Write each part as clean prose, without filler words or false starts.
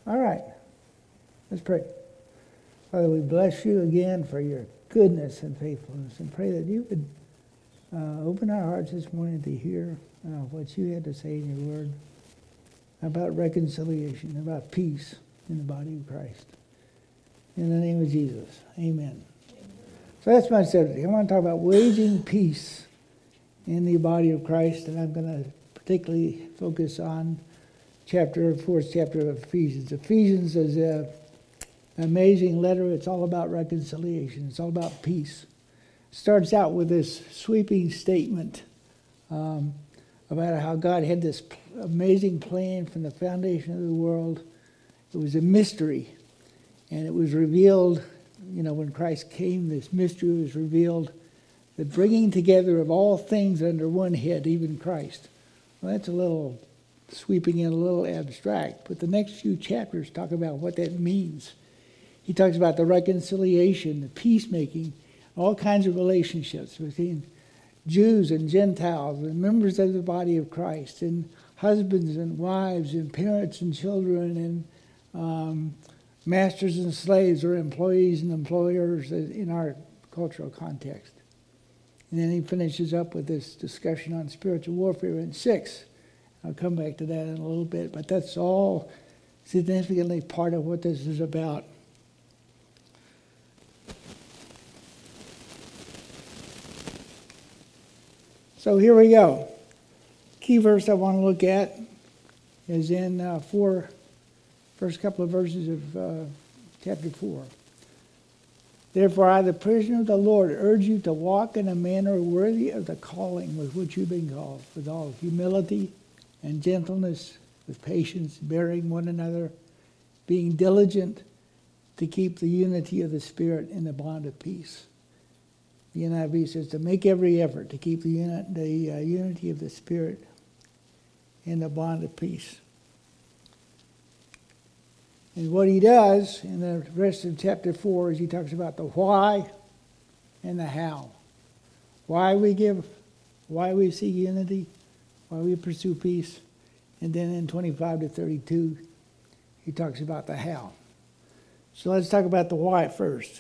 All right. Let's pray. Father, we bless you again for your goodness and faithfulness, and pray that you would open our hearts this morning to hear what you had to say in your word about reconciliation, about peace in the body of Christ. In the name of Jesus, amen. So that's my subject. I want to talk about waging peace in the body of Christ, and I'm going to particularly focus on fourth chapter of Ephesians. Ephesians is an amazing letter. It's all about reconciliation. It's all about peace. It starts out with this sweeping statement about how God had this amazing plan from the foundation of the world. It was a mystery, and it was revealed, when Christ came, this mystery was revealed, the bringing together of all things under one head, even Christ. Well, that's a little sweeping in, a little abstract, but the next few chapters talk about what that means. He talks about the reconciliation, the peacemaking, all kinds of relationships between Jews and Gentiles and members of the body of Christ, and husbands and wives and parents and children, and masters and slaves, or employees and employers in our cultural context. And then he finishes up with this discussion on spiritual warfare in 6. I'll come back to that in a little bit, but that's all significantly part of what this is about. So here we go. Key verse I want to look at is in first couple of verses of chapter 4. Therefore, I, the prisoner of the Lord, urge you to walk in a manner worthy of the calling with which you've been called, with all humility and gentleness, with patience, bearing one another, being diligent to keep the unity of the Spirit in the bond of peace. The NIV says to make every effort to keep the unity of the Spirit in the bond of peace. And what he does in the rest of chapter 4 is he talks about the why and the how. Why we seek unity, why we pursue peace. And then in 25 to 32, he talks about the how. So let's talk about the why first.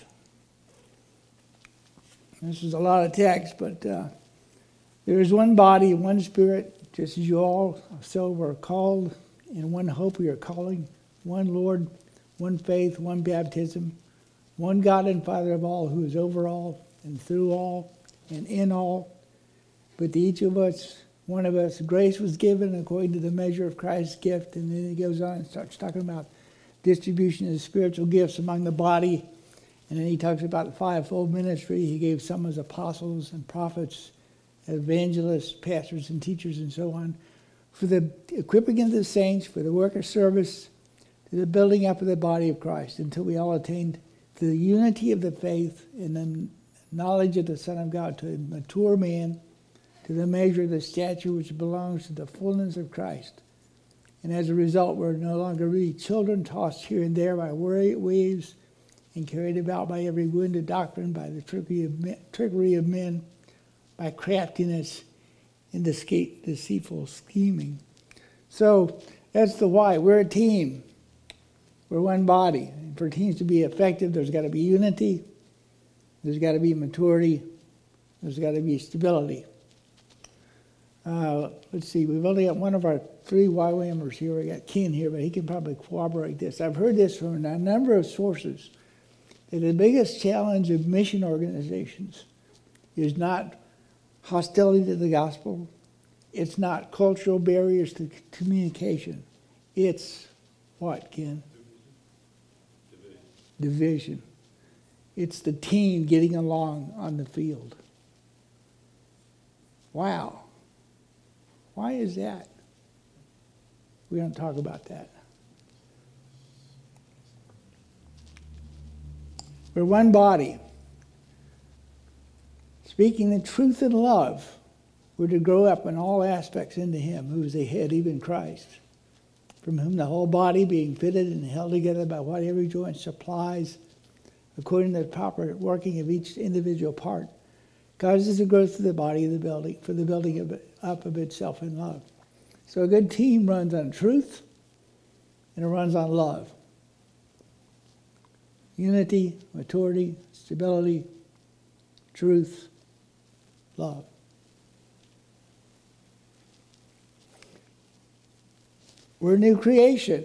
This is a lot of text, but there is one body, one Spirit, just as you all so were called, in one hope we are calling, one Lord, one faith, one baptism, one God and Father of all, who is over all and through all and in all. But to each of us, one of us, grace was given according to the measure of Christ's gift. And then he goes on and starts talking about distribution of spiritual gifts among the body. And then he talks about the fivefold ministry. He gave some as apostles and prophets, evangelists, pastors and teachers and so on, for the equipping of the saints, for the work of service, to the building up of the body of Christ, until we all attained to the unity of the faith and the knowledge of the Son of God, to a mature man, to the measure of the stature which belongs to the fullness of Christ. And as a result, we're no longer really children tossed here and there by waves and carried about by every wind of doctrine, by the trickery of men, by craftiness and deceitful scheming. So that's the why. We're a team. We're one body. And for teams to be effective, there's got to be unity. There's got to be maturity. There's got to be stability. Let's see. We've only got one of our 3 YWAMers here. We got Ken here, but he can probably corroborate this. I've heard this from a number of sources, that the biggest challenge of mission organizations is not hostility to the gospel. It's not cultural barriers to communication. It's what, Ken? Division. It's the team getting along on the field. Wow. Why is that? We don't talk about that. We're one body. Speaking the truth in love, we're to grow up in all aspects into Him, who is the head, even Christ, from whom the whole body, being fitted and held together by what every joint supplies, according to the proper working of each individual part, causes the growth of the body of the building, for the building up of itself in love. So a good team runs on truth, and it runs on love. unity, maturity, stability, truth, love. We're a new creation.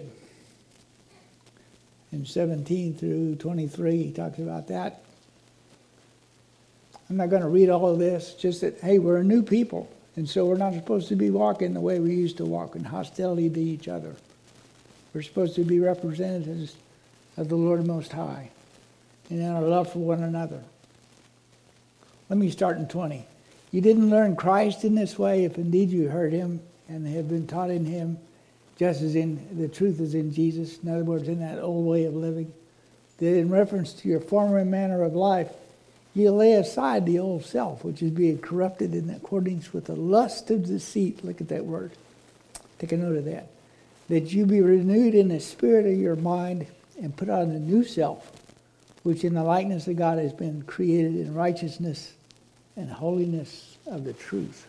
In 17 through 23, he talks about that. I'm not going to read all of this, just that, hey, we're a new people. And so we're not supposed to be walking the way we used to walk, in hostility to each other. We're supposed to be representatives of the Lord Most High and in our love for one another. Let me start in 20. You didn't learn Christ in this way if indeed you heard him and have been taught in him, just as in the truth is in Jesus. In other words, in that old way of living. That in reference to your former manner of life, you lay aside the old self, which is being corrupted in accordance with the lust of deceit. Look at that word. Take a note of that. That you be renewed in the spirit of your mind and put on a new self, which in the likeness of God has been created in righteousness and holiness of the truth.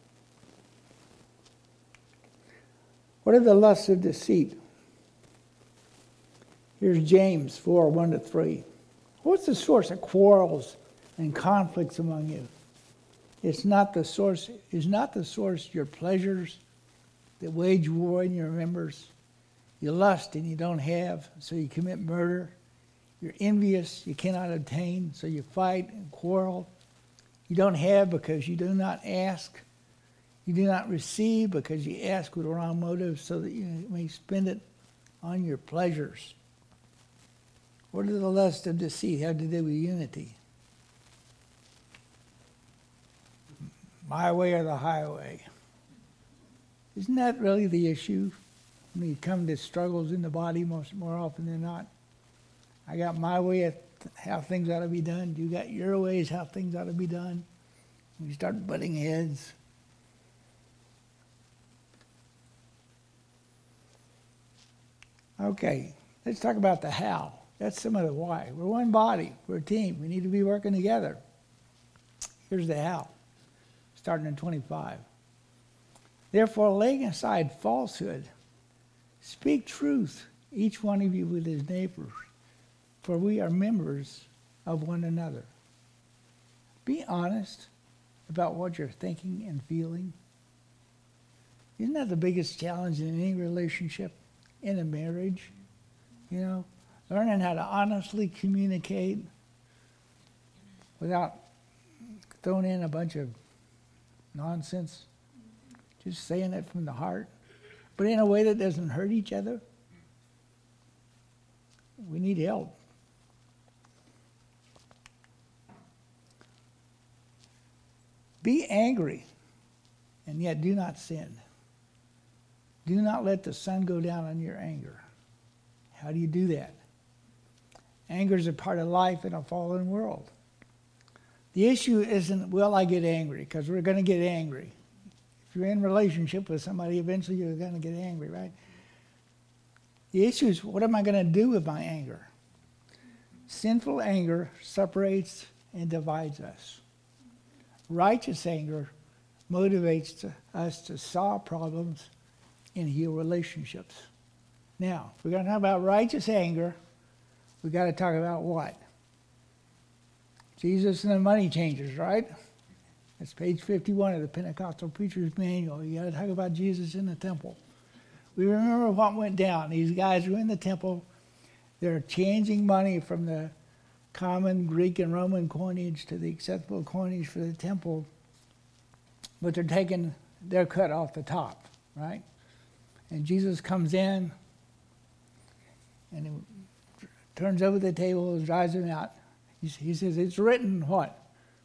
What are the lusts of deceit? Here's James 4, 1-3. What's the source of quarrels and conflicts among you? Is not the source your pleasures that wage war in your members? You lust and you don't have, so you commit murder. You're envious, you cannot obtain, so you fight and quarrel. You don't have because you do not ask. You do not receive because you ask with wrong motives, so that you may spend it on your pleasures. What are the lusts of deceit have to do with unity? My way or the highway? Isn't that really the issue when you come to struggles in the body more often than not? I got my way of how things ought to be done. You got your ways how things ought to be done. We start butting heads. Okay, let's talk about the how. That's some of the why. We're one body. We're a team. We need to be working together. Here's the how, starting in 25. Therefore, laying aside falsehood, speak truth, each one of you with his neighbor, for we are members of one another. Be honest about what you're thinking and feeling. Isn't that the biggest challenge in any relationship, in a marriage? You know, learning how to honestly communicate without throwing in a bunch of nonsense. Just saying it from the heart, but in a way that doesn't hurt each other. We need help. Be angry, and yet do not sin. Do not let the sun go down on your anger. How do you do that? Anger is a part of life in a fallen world. The issue isn't, will I get angry? Because we're going to get angry. If you're in a relationship with somebody, eventually you're going to get angry, right? The issue is, what am I going to do with my anger? Sinful anger separates and divides us. Righteous anger motivates us to solve problems and heal relationships. Now, if we're going to talk about righteous anger, we've got to talk about what? Jesus and the money changers, right? That's page 51 of the Pentecostal Preacher's Manual. You got to talk about Jesus in the temple. We remember what went down. These guys were in the temple. They're changing money from the common Greek and Roman coinage to the acceptable coinage for the temple. But they're taking their cut off the top, right? And Jesus comes in and he turns over the table and drives them out. He says, it's written what?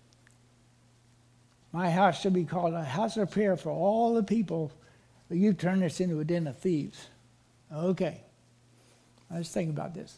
My house shall be called a house of prayer for all the people, but you've turned this into a den of thieves. Okay. Let's think about this.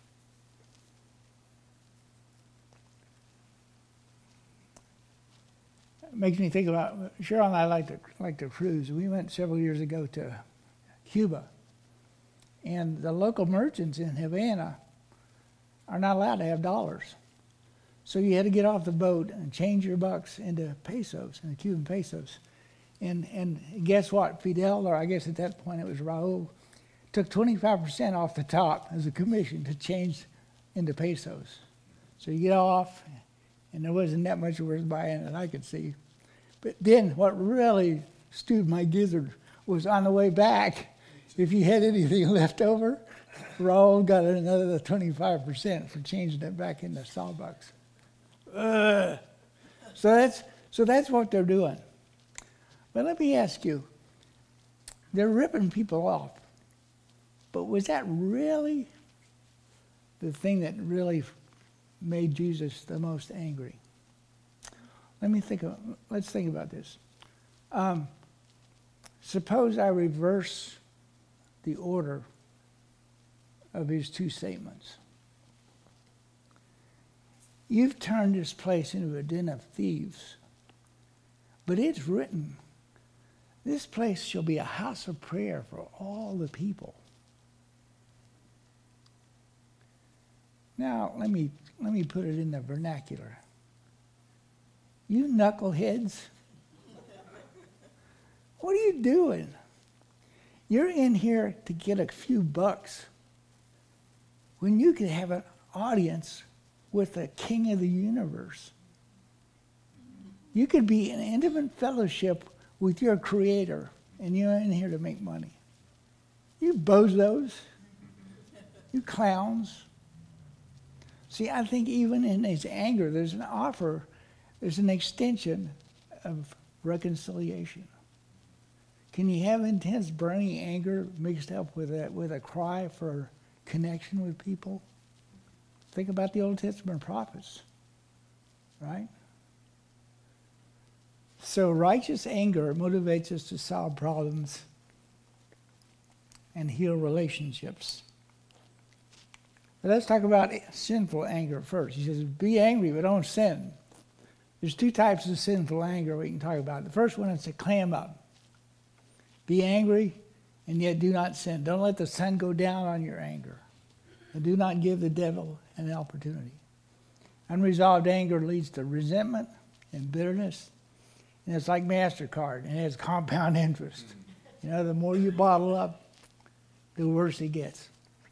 It makes me think about, Cheryl and I like to cruise. We went several years ago to Cuba. And the local merchants in Havana are not allowed to have dollars. So you had to get off the boat and change your bucks into pesos, into Cuban pesos. And guess what? Fidel, or I guess at that point it was Raul, took 25% off the top as a commission to change into pesos. So you get off, and there wasn't that much worth buying that I could see. But then what really stewed my gizzard was on the way back, if you had anything left over, Raul got another 25% for changing it back into Starbucks. So that's what they're doing. But let me ask you, they're ripping people off. But was that really the thing that really made Jesus the most angry? Let's think about this. Suppose I reverse the order of his two statements. You've turned this place into a den of thieves, but it's written, this place shall be a house of prayer for all the people. Now, let me put it in the vernacular. You knuckleheads, what are you doing? You're in here to get a few bucks when you could have an audience with the King of the universe. You could be in intimate fellowship with your Creator, and you're in here to make money. You bozos. You clowns. See, I think even in his anger, there's an offer, there's an extension of reconciliation. Can you have intense burning anger mixed up with a cry for connection with people? Think about the Old Testament prophets, right? So righteous anger motivates us to solve problems and heal relationships. But let's talk about sinful anger first. He says, be angry, but don't sin. There's two types of sinful anger we can talk about. The first one is to clam up. Be angry, and yet do not sin. Don't let the sun go down on your anger. And do not give the devil an opportunity. Unresolved anger leads to resentment and bitterness. And it's like MasterCard, and it has compound interest. You know, the more you bottle up, the worse it gets.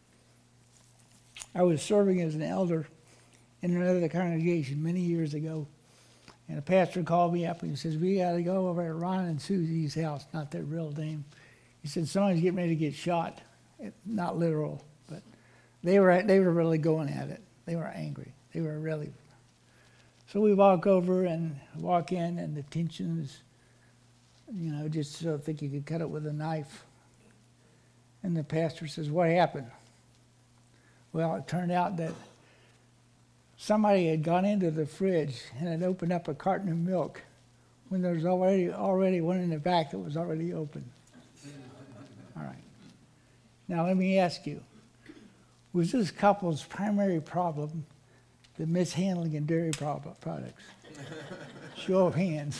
I was serving as an elder in another congregation many years ago, and a pastor called me up and he says, we got to go over to Ron and Susie's house, not their real name. He said, someone's getting ready to get shot. Not literal, but they were really going at it. They were angry. They were really. So we walk over and walk in, and the tension is, you know, just so think you could cut it with a knife. And the pastor says, what happened? Well, it turned out that somebody had gone into the fridge and had opened up a carton of milk when there was already one in the back that was already open. All right. Now let me ask you, was this couple's primary problem the mishandling of dairy products? Show of hands.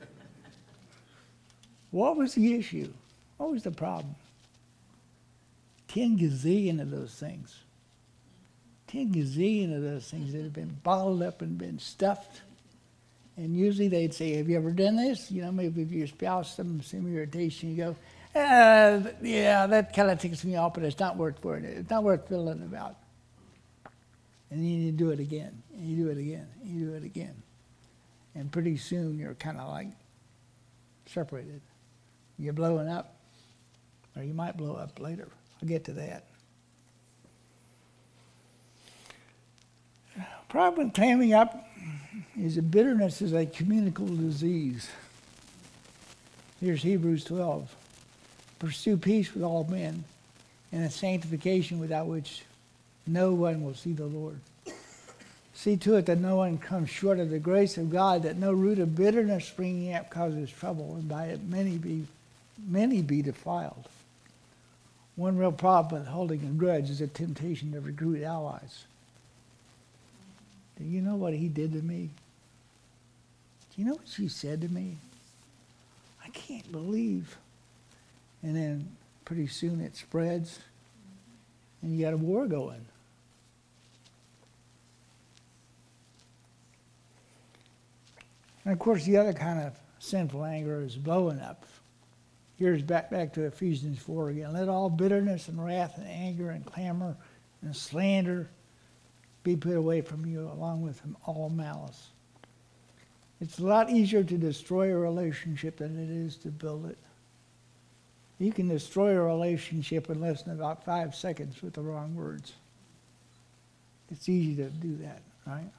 What was the issue? What was the problem? 10 gazillion of those things. 10 gazillion of those things that have been bottled up and been stuffed. And usually they'd say, have you ever done this? You know, maybe if your spouse, some irritation, you go, yeah, that kind of ticks me off, but it's not worth it. It's not worth fiddling about. And then you do it again, and you do it again, and you do it again. And pretty soon you're kind of like separated. You're blowing up, or you might blow up later. I'll get to that. Problem with clamming up is that bitterness is a communicable disease. Here's Hebrews 12. Pursue peace with all men and a sanctification without which no one will see the Lord. See to it that no one comes short of the grace of God, that no root of bitterness springing up causes trouble, and by it many be defiled. One real problem with holding a grudge is a temptation to recruit allies. Do you know what he did to me? Do you know what she said to me? I can't believe. And then pretty soon it spreads, and you got a war going. And of course, the other kind of sinful anger is blowing up. Here's back to Ephesians 4 again. Let all bitterness and wrath and anger and clamor and slander be put away from you, along with all malice. It's a lot easier to destroy a relationship than it is to build it. You can destroy a relationship in less than about 5 seconds with the wrong words. It's easy to do that, right?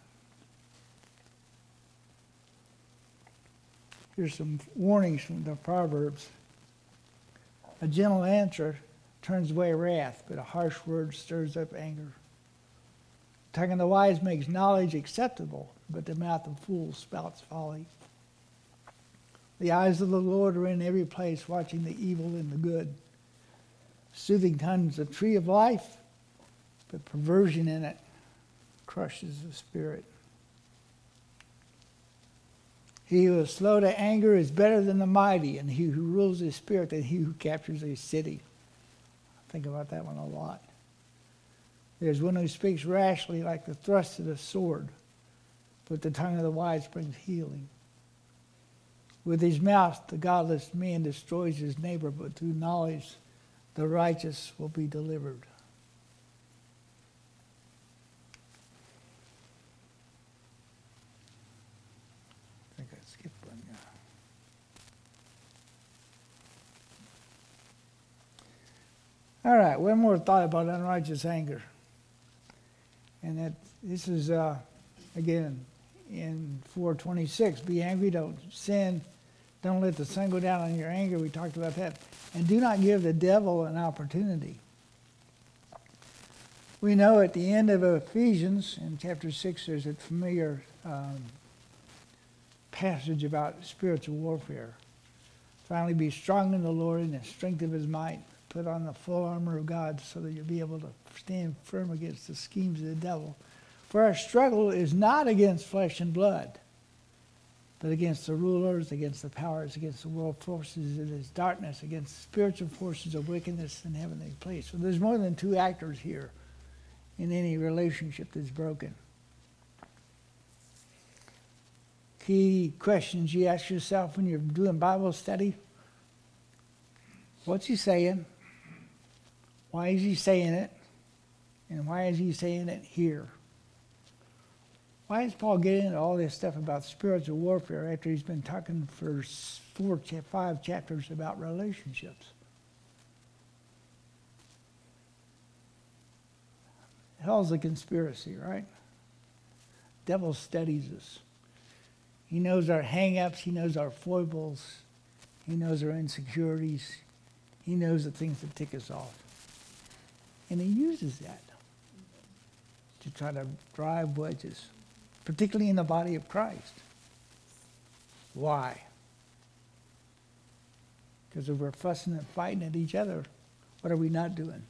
Here's some warnings from the Proverbs. A gentle answer turns away wrath, but a harsh word stirs up anger. The tongue of the wise makes knowledge acceptable, but the mouth of fools spouts folly. The eyes of the Lord are in every place, watching the evil and the good. Soothing tongue is a tree of life, but perversion in it crushes the spirit. He who is slow to anger is better than the mighty, and he who rules his spirit than he who captures a city. I think about that one a lot. There's one who speaks rashly like the thrust of a sword, but the tongue of the wise brings healing. With his mouth, the godless man destroys his neighbor, but through knowledge, the righteous will be delivered. I think I skipped one. All right, one more thought about unrighteous anger. And that this is, again, in 4:26, be angry, don't sin, don't let the sun go down on your anger. We talked about that. And do not give the devil an opportunity. We know at the end of Ephesians, in chapter 6, there's a familiar passage about spiritual warfare. Finally, be strong in the Lord and the strength of his might. Put on the full armor of God so that you'll be able to stand firm against the schemes of the devil. For our struggle is not against flesh and blood, but against the rulers, against the powers, against the world forces of this darkness, against spiritual forces of wickedness in heavenly places. So there's more than two actors here in any relationship that's broken. Key questions you ask yourself when you're doing Bible study. What's he saying? Why is he saying it? And why is he saying it here? Why is Paul getting into all this stuff about spiritual warfare after he's been talking for 5 chapters about relationships? Hell's a conspiracy, right? Devil studies us. He knows our hang-ups. He knows our foibles. He knows our insecurities. He knows the things that tick us off. And he uses that to try to drive wedges, particularly in the body of Christ. Why? Because if we're fussing and fighting at each other, what are we not doing?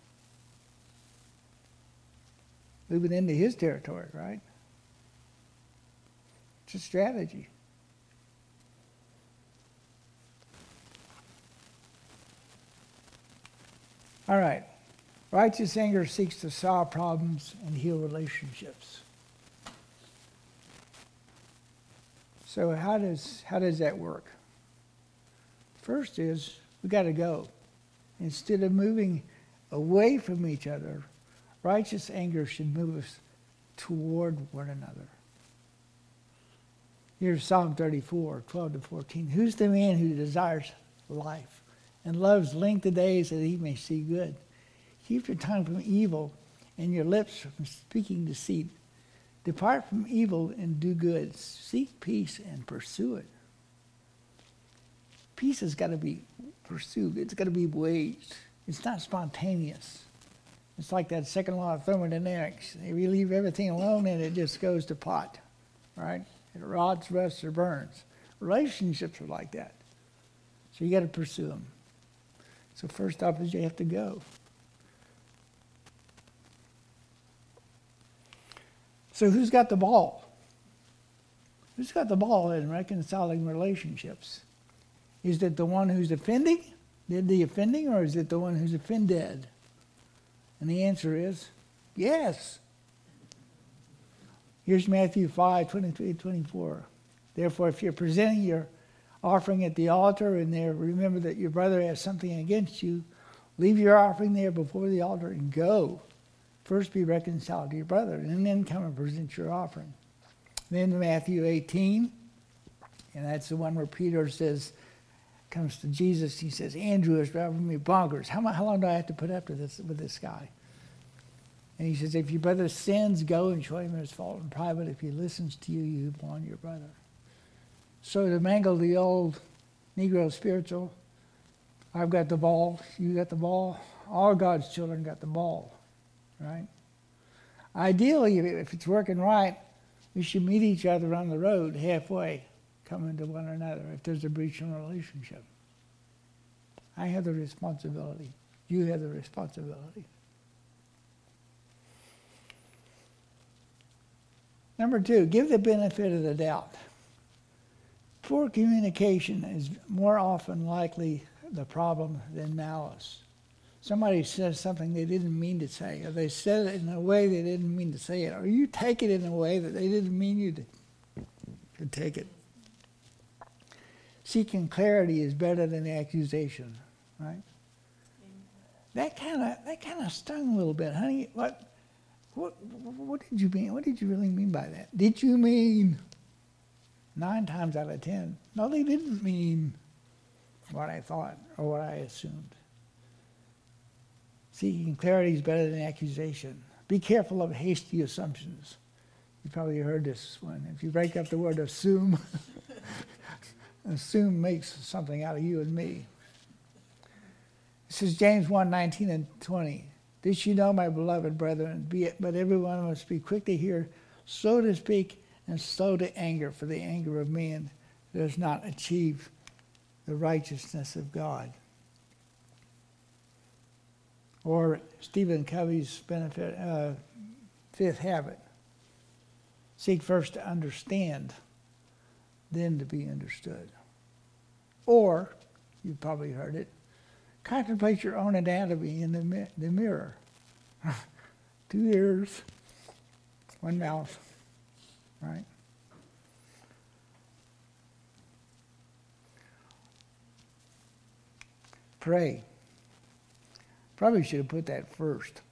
Moving into his territory, right? It's a strategy. All right. Righteous anger seeks to solve problems and heal relationships. So how does that work? First is we got to go. Instead of moving away from each other, righteous anger should move us toward one another. Here's Psalm 34, 12-14. Who's the man who desires life and loves length of days that he may see good? Keep your tongue from evil and your lips from speaking deceit. Depart from evil and do good. Seek peace and pursue it. Peace has got to be pursued. It's got to be waged. It's not spontaneous. It's like that second law of thermodynamics. If you leave everything alone and it just goes to pot, right? It rots, rusts, or burns. Relationships are like that. So you got to pursue them. So first off is you have to go. So who's got the ball? Who's got the ball in reconciling relationships? Is it the one who's offending, did the offending, or is it the one who's offended? And the answer is yes. Here's Matthew 5:23-24. Therefore, if you're presenting your offering at the altar and there remember that your brother has something against you, leave your offering there before the altar and go. First be reconciled to your brother, and then come and present your offering. Then Matthew 18, and that's the one where Peter comes to Jesus, he says, Andrew is driving me bonkers. How long do I have to put up with this guy? And he says, if your brother sins, go and show him his fault in private. If he listens to you, you've won your brother. So to mangle the old Negro spiritual, I've got the ball, you got the ball, all God's children got the ball, right? Ideally, if it's working right, we should meet each other on the road halfway, coming to one another if there's a breach in a relationship. I have the responsibility. You have the responsibility. Number 2, give the benefit of the doubt. Poor communication is more often likely the problem than malice. Somebody says something they didn't mean to say, or they said it in a way they didn't mean to say it, or you take it in a way that they didn't mean you to take it. Seeking clarity is better than accusation, right? That kind of stung a little bit, honey. What did you mean? What did you really mean by that? Did you mean 9 times out of 10? No, they didn't mean what I thought or what I assumed. Seeking clarity is better than accusation. Be careful of hasty assumptions. You probably heard this one. If you break up the word assume, assume makes something out of you and me. This is James 1:19 and 20. This you know, my beloved brethren, but everyone must be quick to hear, slow to speak, and slow to anger, for the anger of man does not achieve the righteousness of God. Or Stephen Covey's fifth habit. Seek first to understand, then to be understood. Or, you've probably heard it, contemplate your own anatomy in the mirror. 2 ears, 1 mouth, right? Pray. Probably should have put that first.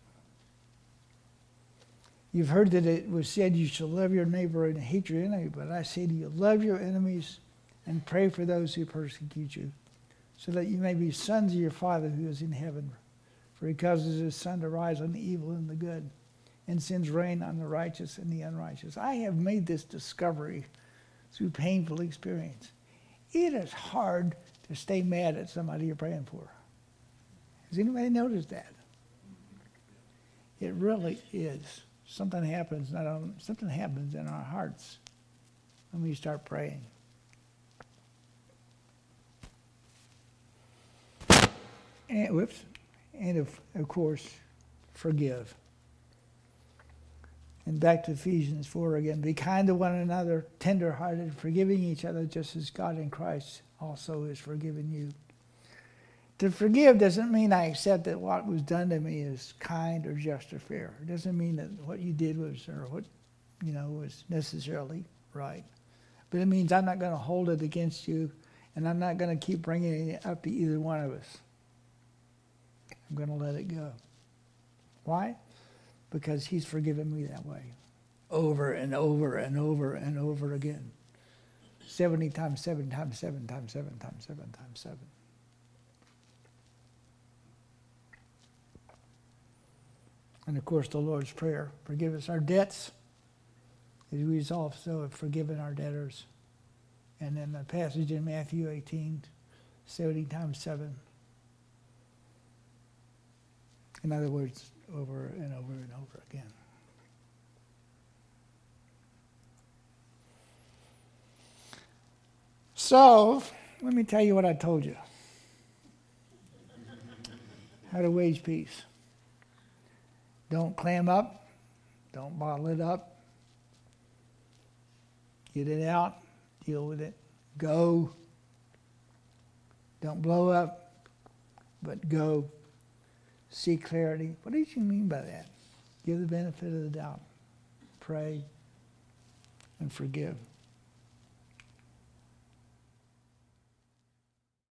You've heard that it was said you shall love your neighbor and hate your enemy, but I say to you, love your enemies and pray for those who persecute you, so that you may be sons of your Father who is in heaven. For he causes his sun to rise on the evil and the good, and sends rain on the righteous and the unrighteous. I have made this discovery through painful experience. It is hard to stay mad at somebody you're praying for. Has anybody noticed that? It really is. Something happens in our hearts when we start praying. And of course, forgive. And back to Ephesians 4 again. Be kind to one another, tender-hearted, forgiving each other, just as God in Christ also is forgiving you. To forgive doesn't mean I accept that what was done to me is kind or just or fair. It doesn't mean that what you did was was necessarily right. But it means I'm not going to hold it against you, and I'm not going to keep bringing it up to either one of us. I'm going to let it go. Why? Because he's forgiven me that way. Over and over and over and over again. 70 times 7 times 7 times 7 times 7 times 7. And of course, the Lord's Prayer. Forgive us our debts, as we also have forgiven our debtors. And then the passage in Matthew 18, 70 times 7. In other words, over and over and over again. So, let me tell you what I told you. How to wage peace. Don't clam up. Don't bottle it up. Get it out. Deal with it. Go. Don't blow up, but go. Seek clarity. What did you mean by that? Give the benefit of the doubt. Pray and forgive.